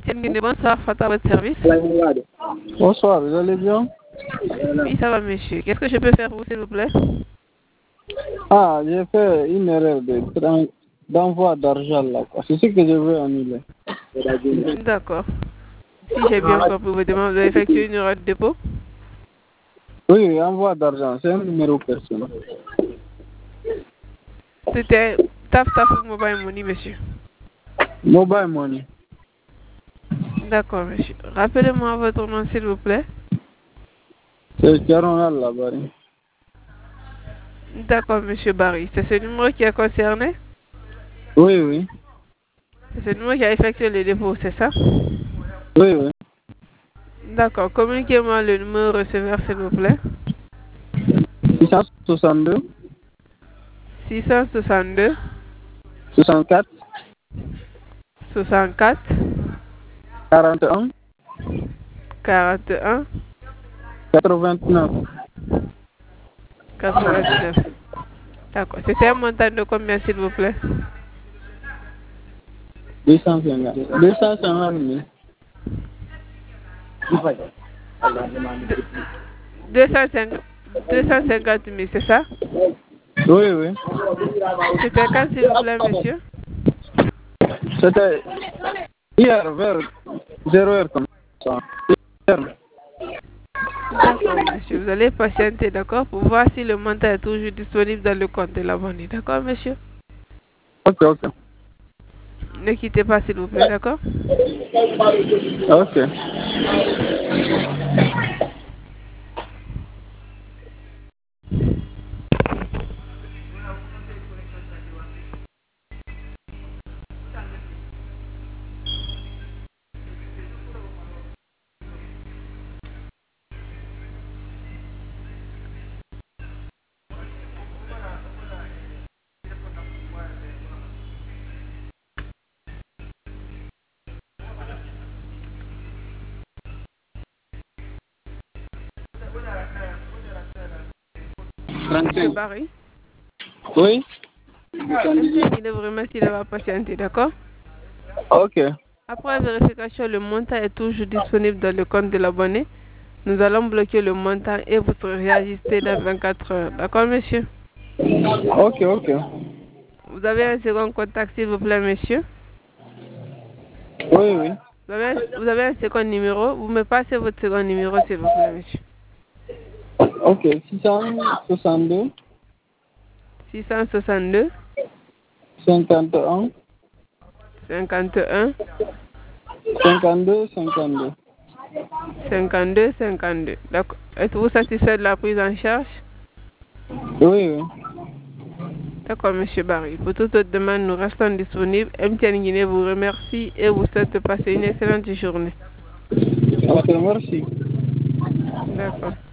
MTN, bonsoir, Fata, votre service. Bonsoir, vous allez bien? Oui, ça va, monsieur. Qu'est-ce que je peux faire pour vous, s'il vous plaît? Ah, j'ai fait une erreur d'envoi d'argent là. C'est ce que je veux annuler. D'accord. Si j'ai bien compris vos demandes, vous avez effectué une erreur de dépôt? Oui, envoi d'argent, c'est un numéro personnel. C'était Tap ou Mobile Money, monsieur. Mobile money. D'accord, monsieur. Rappelez-moi votre nom, s'il vous plaît. C'est Caronal là-bas. D'accord, monsieur Barry. C'est ce numéro qui est concerné? Oui, oui. C'est ce numéro qui a effectué le dépôt, c'est ça? Oui, oui. D'accord. Communiquez-moi le numéro receveur, s'il vous plaît. 662 662 64 64 41 41 89 89. D'accord. C'était un montant de combien, s'il vous plaît? 250 000. 250 000, c'est ça? Oui, oui. C'était quand, s'il vous plaît, monsieur? C'était hier vers 0h comme ça. D'accord, monsieur. Vous allez patienter, d'accord, pour voir si le montant est toujours disponible dans le compte de l'abonné. D'accord, monsieur? Ok, ok. Ne quittez pas, s'il vous plaît, d'accord? Ok. Monsieur Barry? Oui? Il vous remercie d'avoir patienté, d'accord? Ok. Après vérification, le montant est toujours disponible dans le compte de l'abonné. Nous allons bloquer le montant et vous serez réajusté dans 24 heures. D'accord, monsieur? Ok, ok. Vous avez un second contact, s'il vous plaît, monsieur? Oui, oui. Vous avez un second numéro? Vous me passez votre second numéro, s'il vous plaît, monsieur? Ok, 662 662 51 51 52 52. 52 52. D'accord. Êtes-vous satisfait de la prise en charge? Oui, oui. D'accord, monsieur Barry. Pour toute autre demande, nous restons disponibles. MTN Guinée vous remercie et vous souhaite de passer une excellente journée. Ok, merci. D'accord.